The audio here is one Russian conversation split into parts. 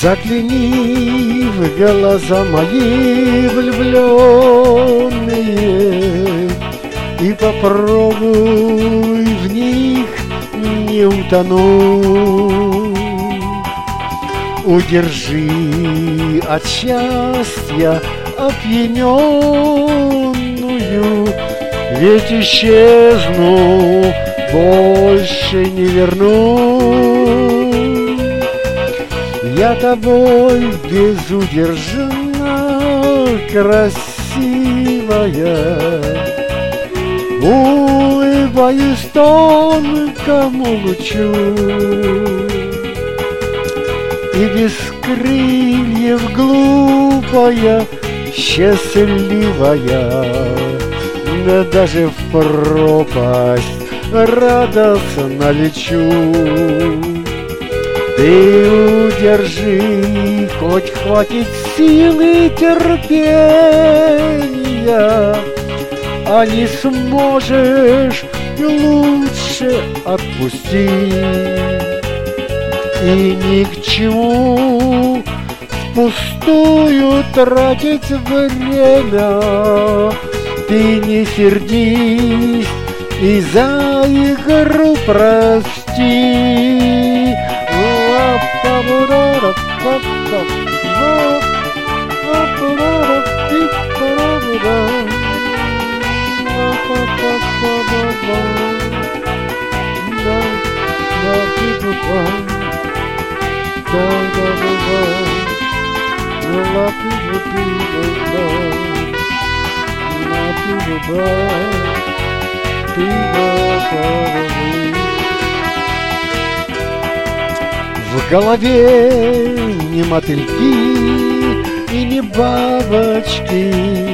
Загляни в глаза мои влюбленные и попробуй в них не утонуть. Удержи от счастья опьяненную, ведь исчезну, больше не верну. Я тобой безудержно красивая, улыбаюсь тонкому лучу, и без крыльев глупая, счастливая, да даже в пропасть радостно лечу. Ты удержи, хоть хватит силы терпения, а не сможешь, лучше отпусти. И ни к чему впустую тратить время, ты не сердись и за игру прости. В голове не мотыльки и не бабочки,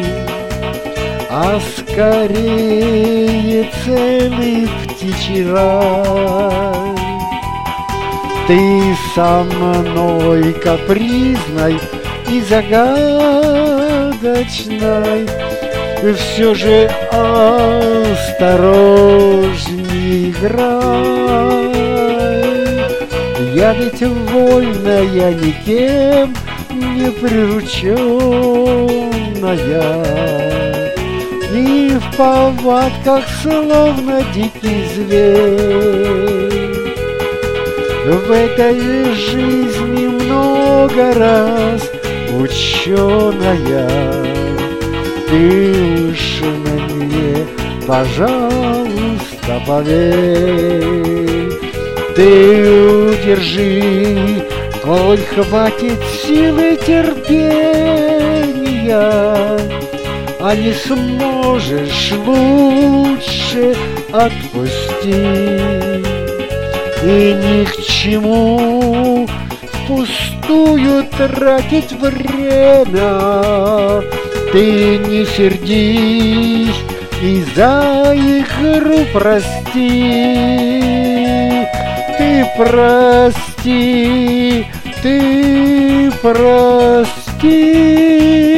а скорее целый птичий рай. Ты со мной капризной и загадочной, все же осторожней играй. Я ведь вольная, никем не прирученная, и в повадках словно дикий зверь. В этой жизни много раз ученая, ты уж мне, пожалуйста, поверь. Ты удержи, коль хватит силы терпения, а не сможешь, лучше отпусти. И ни к чему впустую тратить время, ты не сердись и за игру прости. Ты прости, ты прости.